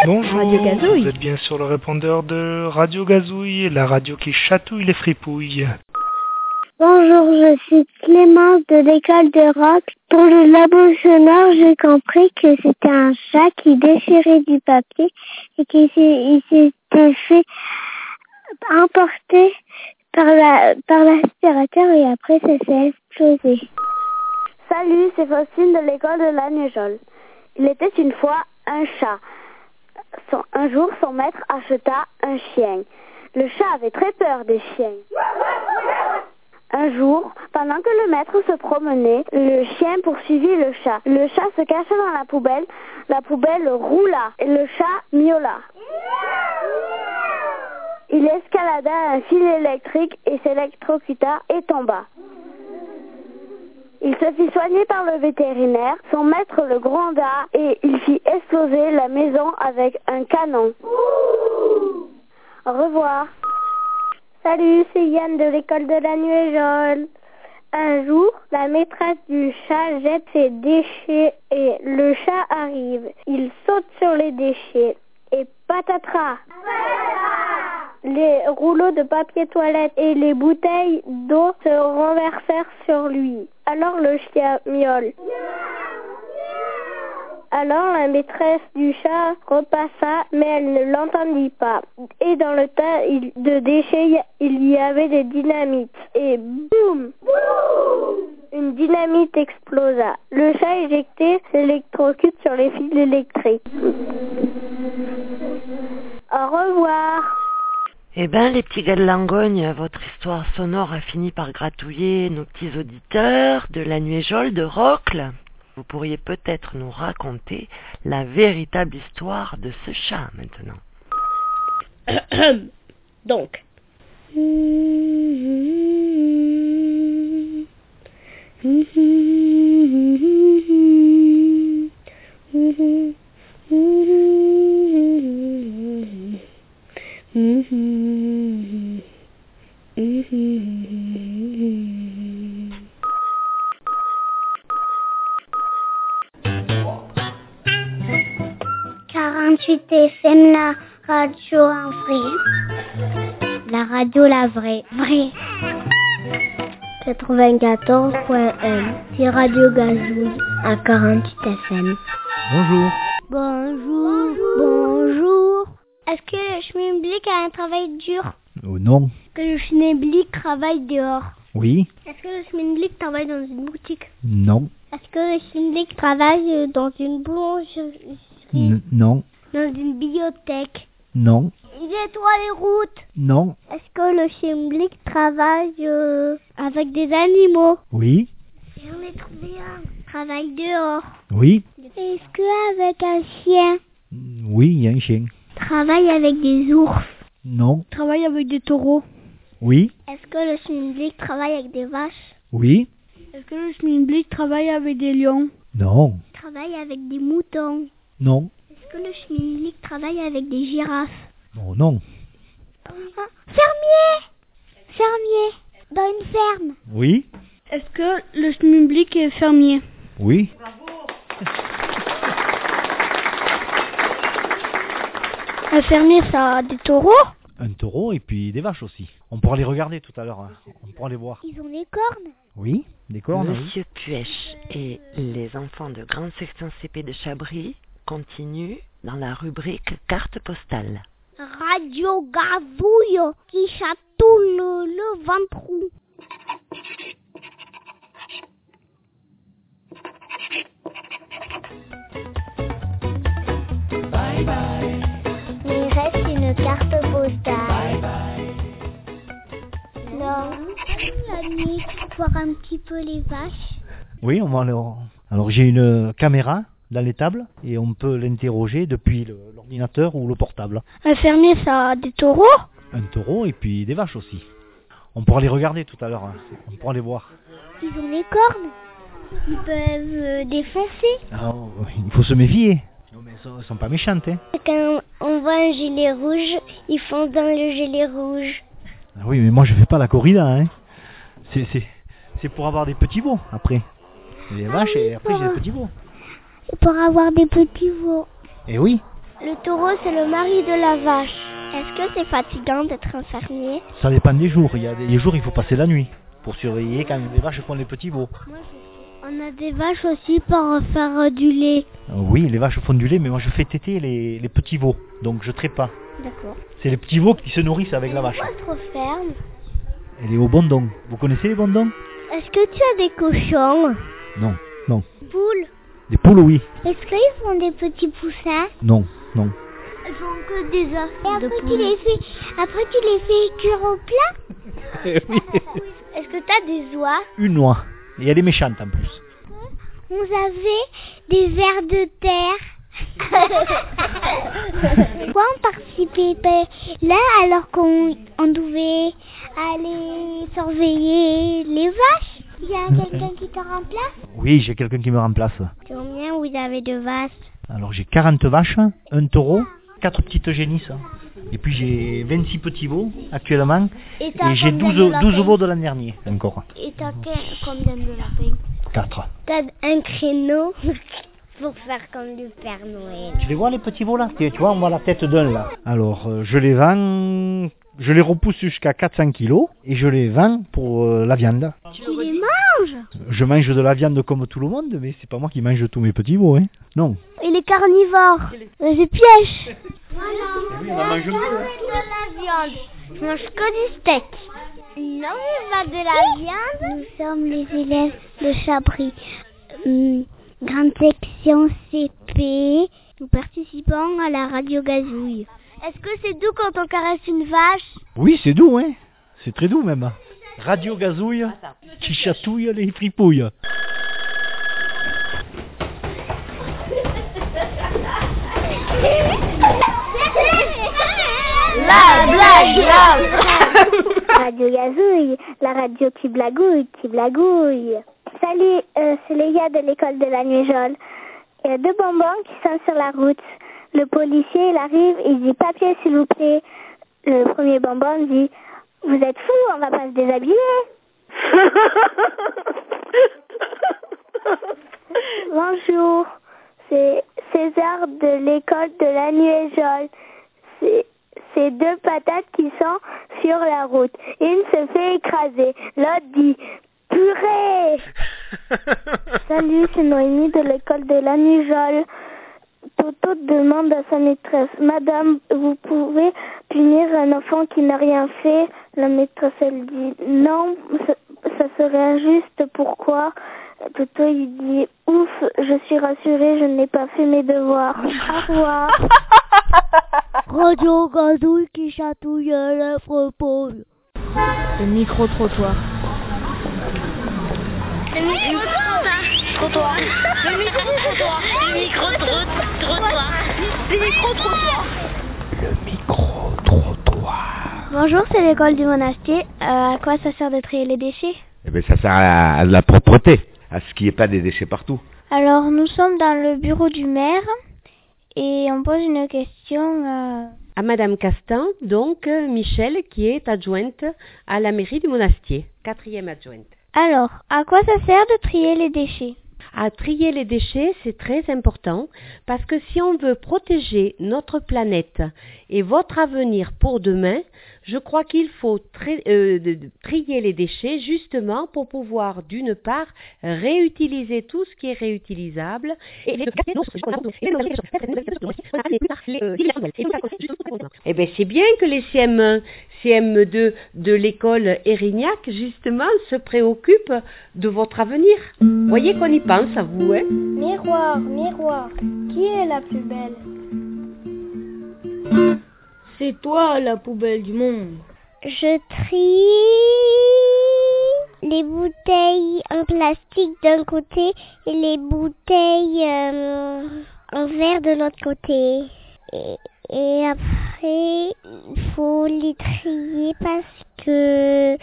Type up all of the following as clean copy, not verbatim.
Bonjour, Radio Gazouille. vous êtes bien sur le répondeur de Radio Gazouille, la radio qui chatouille les fripouilles. Bonjour, je suis Clémence de l'école de Rock. Pour le labo sonore, j'ai compris que c'était un chat qui déchirait du papier et qu'il s'était fait emporter par l'aspirateur et après ça s'est explosé. Salut, c'est Faustine de l'école de la Nuéjole. Il était une fois un chat. Un jour, son maître acheta un chien. Le chat avait très peur des chiens. Un jour, pendant que le maître se promenait, le chien poursuivit le chat. Le chat se cacha dans la poubelle roula et le chat miaula. Il escalada un fil électrique et s'électrocuta et tomba. Il se fit soigner par le vétérinaire, son maître le gronda et il fit exploser la maison avec un canon. Au revoir. Salut, c'est Yann de l'école de la Nuéjole. Un jour, la maîtresse du chat jette ses déchets et le chat arrive. Il saute sur les déchets et patatras. Les rouleaux de papier toilette et les bouteilles d'eau se renversèrent sur lui. Alors le chien miaule. Alors la maîtresse du chat repassa, mais elle ne l'entendit pas. Et dans le tas de déchets, il y avait des dynamites. Et boum! Une dynamite explosa. Le chat éjecté s'électrocute sur les fils électriques. Au revoir! Eh ben, les petits gars de Langogne, votre histoire sonore a fini par gratouiller nos petits auditeurs de la Nuéjole de Rocle. Vous pourriez peut-être nous raconter la véritable histoire de ce chat maintenant. Donc. FM, la radio en vrai. La radio la vraie. 94.1. C'est Radio Gazouille à 48 FM. Bonjour. Bonjour. Est-ce que le schmilblick a un travail dur? Non. Est-ce que le schmilblick travaille dehors? Oui. Est-ce que le schmilblick travaille dans une boutique? Non. Est-ce que le schmilblick travaille dans une boulangerie? Non. Dans une bibliothèque? Non. Il nettoie les routes? Non. Est-ce que le schmilblick travaille avec des animaux? Oui. J'en ai trouvé un. Travaille dehors? Oui. Est-ce qu'avec un chien? Oui, il y a un chien. Travaille avec des ours? Non. Travaille avec des taureaux? Oui. Est-ce que le schmilblick travaille avec des vaches? Oui. Est-ce que le schmilblick travaille avec des lions? Non. Travaille avec des moutons? Non. Est-ce que le schmilblick travaille avec des girafes? Oh non. Fermier dans une ferme? Oui. Est-ce que le schmilblick est fermier? Oui. Un fermier, ça a des taureaux? Un taureau et puis des vaches aussi. On pourra les regarder tout à l'heure. Hein. On pourra les voir. Ils ont des cornes? Oui, des cornes. Monsieur Puech et les enfants de grande section CP de Chabris continuent dans la rubrique carte postale. Radio Gazouille qui chatouille le ventrou. Bye bye. Mais il reste une carte postale. Bye bye. Non, la nuit, voir un petit peu les vaches. Oui, on va alors j'ai une caméra dans l'étable et on peut l'interroger depuis l'ordinateur ou le portable. Un fermier, ça a des taureaux? Un taureau et puis des vaches aussi. On pourra les regarder tout à l'heure. Hein. On pourra les voir. Ils ont des cornes? Ils peuvent défoncer? Alors, il faut se méfier. Non mais elles sont pas méchantes. Hein. Quand on voit un gilet rouge, ils foncent dans le gilet rouge. Ah oui, mais moi je fais pas la corrida. Hein. C'est pour avoir des petits veaux après. Les vaches et après j'ai des petits veaux. Pour avoir des petits veaux. Eh oui. Le taureau, c'est le mari de la vache. Est-ce que c'est fatigant d'être un fermier? Ça dépend des jours. Il y a des jours, il faut passer la nuit pour surveiller quand les vaches font les petits veaux. On a des vaches aussi pour faire du lait. Oui, les vaches font du lait, mais moi je fais téter les petits veaux, donc je traite pas. D'accord. C'est les petits veaux qui se nourrissent avec la vache. Votre ferme. Elle est au bondon. Vous connaissez les bondons? Est-ce que tu as des cochons? Non, non. Poules? Des poules, oui. Est-ce qu'ils font des petits poussins? Non, non. Elles font que des œufs. Et après tu les fais cuire au plat? Oui. Est-ce que tu as des oies? Une oie. Et elle est méchante en plus. Vous avez des vers de terre. Pourquoi on participait là alors qu'on devait aller surveiller les vaches? Il y a quelqu'un qui te remplace? Oui, j'ai quelqu'un qui me remplace. Combien vous avez de vaches? Alors j'ai 40 vaches, un taureau, 4 petites génisses. Et puis j'ai 26 petits veaux actuellement. Et j'ai 12 veaux de l'an dernier encore. Et t'as combien de lapins? 4. T'as un créneau pour faire comme le Père Noël. Tu les vois les petits veaux là? Tu vois, on voit la tête d'un là. Alors je les vends, je les repousse jusqu'à 400 kilos et je les vends pour la viande. Tu les manges? Je mange de la viande comme tout le monde, mais c'est pas moi qui mange tous mes petits veaux, hein. Non. Il est carnivore. Je piège. Oui, on en mange de la viande. Je mange que du steak. Non, pas de la viande. Nous sommes les élèves de Chabris. Grande section CP. Nous participons à la radio gazouille. Est-ce que c'est doux quand on caresse une vache? Oui, c'est doux, hein. C'est très doux même. Radio gazouille qui chatouille les fripouilles. La blague. Radio gazouille, la radio qui blagouille, qui blagouille. Salut, c'est Léa de l'école de la Nuéjole. Il y a 2 bonbons qui sont sur la route. Le policier, il arrive, il dit papier s'il vous plaît. Le premier bonbon dit vous êtes fous, on va pas se déshabiller. Bonjour, c'est César de l'école de la Nuéjole. C'est 2 patates qui sont sur la route. Une se fait écraser, l'autre dit purée. Salut, c'est Noémie de l'école de la Nuéjole. Toto demande à sa maîtresse, Madame, vous pouvez punir un enfant qui n'a rien fait? La maîtresse, elle dit, non, ça serait injuste, pourquoi? Toto, il dit, ouf, je suis rassurée, je n'ai pas fait mes devoirs. Au revoir. Radio gazouille qui chatouille les fripouilles. Le micro-trottoir. Le micro-trottoir. Le micro-trottoir. Le micro-trottoir. Le micro-trottoir. Le micro-trottoir. Bonjour, c'est l'école du Monastier. À quoi ça sert de trier les déchets? Eh bien, ça sert à de la propreté, à ce qu'il n'y ait pas des déchets partout. Alors, nous sommes dans le bureau du maire et on pose une question À Madame Castin, donc Michel, qui est adjointe à la mairie du Monastier, 4e adjointe. Alors, à quoi ça sert de trier les déchets? À trier les déchets, c'est très important parce que si on veut protéger notre planète et votre avenir pour demain, je crois qu'il faut trier les déchets justement pour pouvoir d'une part réutiliser tout ce qui est réutilisable et eh bien c'est bien que les CM1, CM2 de l'école Érignac justement se préoccupent de votre avenir. Voyez qu'on y pense à vous, hein? Miroir, miroir, qui est la plus belle? C'est toi la poubelle du monde. Je trie les bouteilles en plastique d'un côté et les bouteilles en verre de l'autre côté. Et après, il faut les trier parce que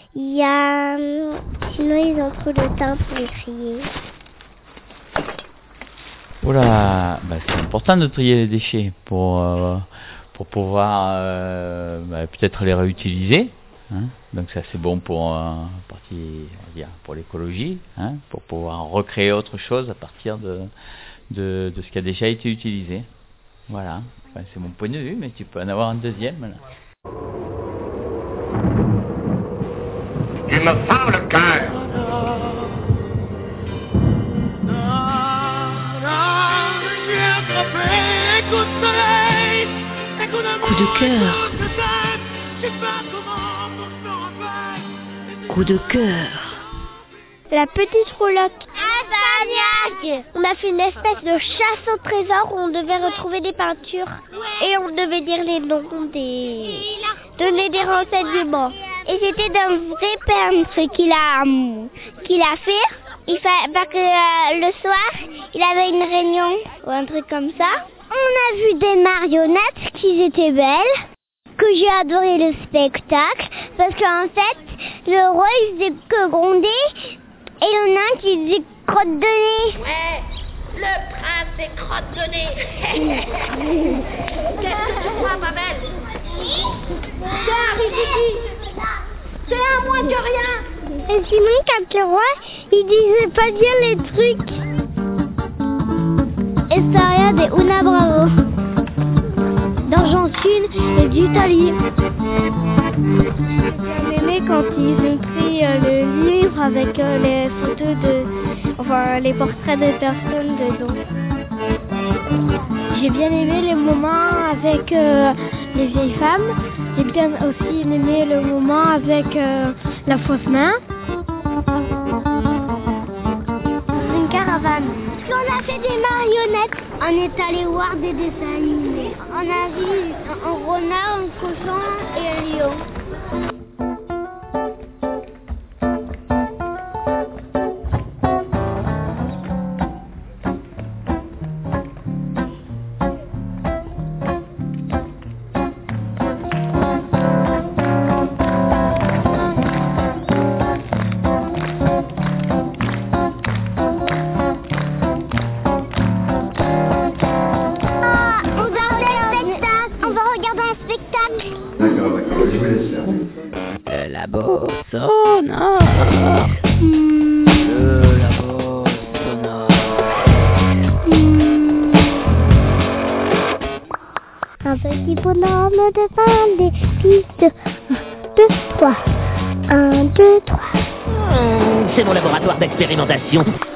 sinon ils ont trop de temps pour les trier. Oula, c'est important de trier les déchets pour pouvoir peut-être les réutiliser. Hein. Donc ça c'est bon pour pour l'écologie, hein, pour pouvoir recréer autre chose à partir de ce qui a déjà été utilisé. Voilà, enfin, c'est mon point de vue, mais tu peux en avoir un deuxième. Là. Tu me fends le cœur. Coup de cœur. Coup de cœur. La petite roulotte. On a fait une espèce de chasse au trésor où on devait retrouver des peintures et on devait dire les noms donner des renseignements. Et c'était d'un vrai peintre qu'il a fait. Parce que le soir, il avait une réunion ou un truc comme ça. On a vu des marionnettes qui étaient belles, que j'ai adoré le spectacle, parce qu'en fait, le roi il faisait que gronder, et il y en a un qui disait crotte de nez. Ouais, le prince est crotte de nez. Qu'est-ce que tu crois, ma belle? C'est à moins que rien. Et sinon, quand le roi, il disait pas bien les trucs. Estaria de Una Bravo, d'Argentine et d'Italie. J'ai aimé quand ils ont pris le livre avec les photos les portraits de personnes dedans. J'ai bien aimé les moments avec les vieilles femmes. J'ai bien aussi aimé le moment avec la fausse main. Une caravane. On a fait des marionnettes. On est allé voir des dessins animés. On a vu un renard, un cochon et un lion. La bosse sonore. La bosse sonore. Un petit bonhomme devant des pistes. 1, 2, 3. 1, 2, 3. C'est mon laboratoire d'expérimentation.